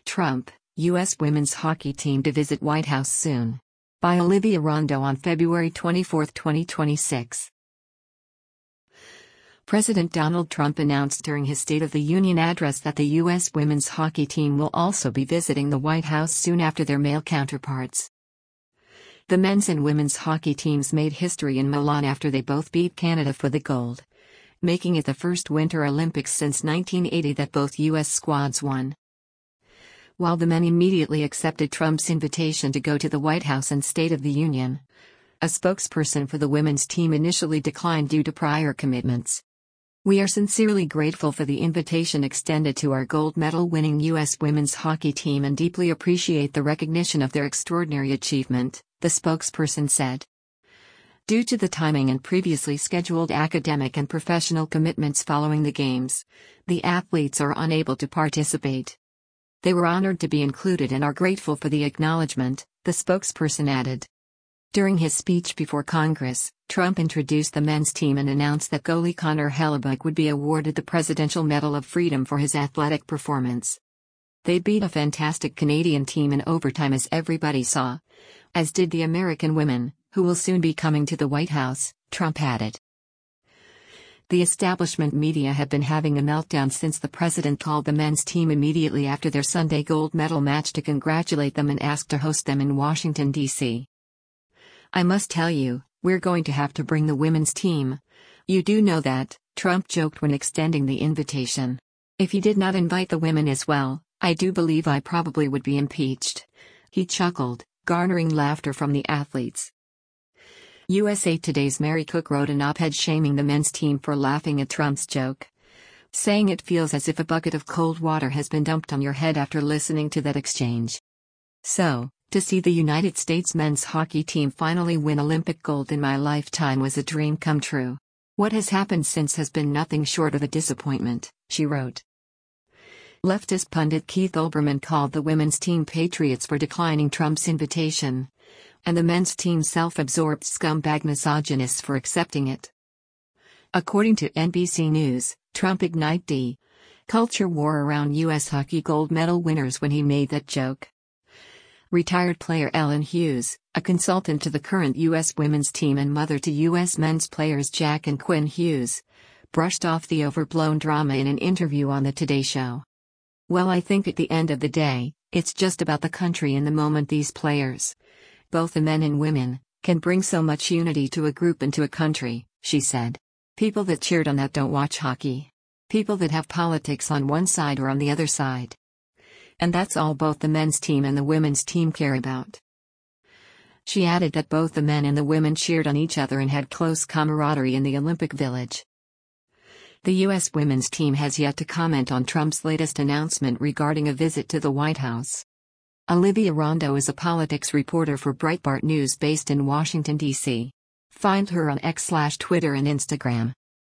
Trump, U.S. women's hockey team to visit White House soon. By Olivia Rondo on February 24, 2026. President Donald Trump announced during his State of the Union address that the U.S. women's hockey team will also be visiting the White House soon after their male counterparts. The men's and women's hockey teams made history in Milan after they both beat Canada for the gold, making it the first Winter Olympics since 1980 that both U.S. squads won. While the men immediately accepted Trump's invitation to go to the White House and State of the Union, a spokesperson for the women's team initially declined due to prior commitments. "We are sincerely grateful for the invitation extended to our gold medal-winning U.S. women's hockey team and deeply appreciate the recognition of their extraordinary achievement," the spokesperson said. Due to the timing and previously scheduled academic and professional commitments following the Games, the athletes are unable to participate. "They were honored to be included and are grateful for the acknowledgement," the spokesperson added. During his speech before Congress, Trump introduced the men's team and announced that goalie Connor Hellebuyck would be awarded the Presidential Medal of Freedom for his athletic performance. "They beat a fantastic Canadian team in overtime, as everybody saw, as did the American women, who will soon be coming to the White House," Trump added. The establishment media have been having a meltdown since the president called the men's team immediately after their Sunday gold medal match to congratulate them and asked to host them in Washington, D.C. "I must tell you, we're going to have to bring the women's team. You do know that," Trump joked when extending the invitation. "If he did not invite the women as well, I do believe I probably would be impeached." He chuckled, garnering laughter from the athletes. USA Today's Mary Cook wrote an op-ed shaming the men's team for laughing at Trump's joke, saying it feels as if a bucket of cold water has been dumped on your head after listening to that exchange. So, to see the United States men's hockey team finally win Olympic gold in my lifetime was a dream come true. What has happened since has been nothing short of a disappointment, she wrote. Leftist pundit Keith Olbermann called the women's team patriots for declining Trump's invitation, and the men's team self-absorbed scumbag misogynists for accepting it. According to NBC News, Trump ignited the culture war around U.S. hockey gold medal winners when he made that joke. Retired player Ellen Hughes, a consultant to the current U.S. women's team and mother to U.S. men's players Jack and Quinn Hughes, brushed off the overblown drama in an interview on The Today Show. "Well, I think at the end of the day, it's just about the country in the moment. These players, both the men and women, can bring so much unity to a group and to a country," she said. "People that cheered on that don't watch hockey. People that have politics on one side or on the other side. And that's all both the men's team and the women's team care about." She added that both the men and the women cheered on each other and had close camaraderie in the Olympic Village. The U.S. women's team has yet to comment on Trump's latest announcement regarding a visit to the White House. Olivia Rondo is a politics reporter for Breitbart News based in Washington, D.C. Find her on X/Twitter and Instagram.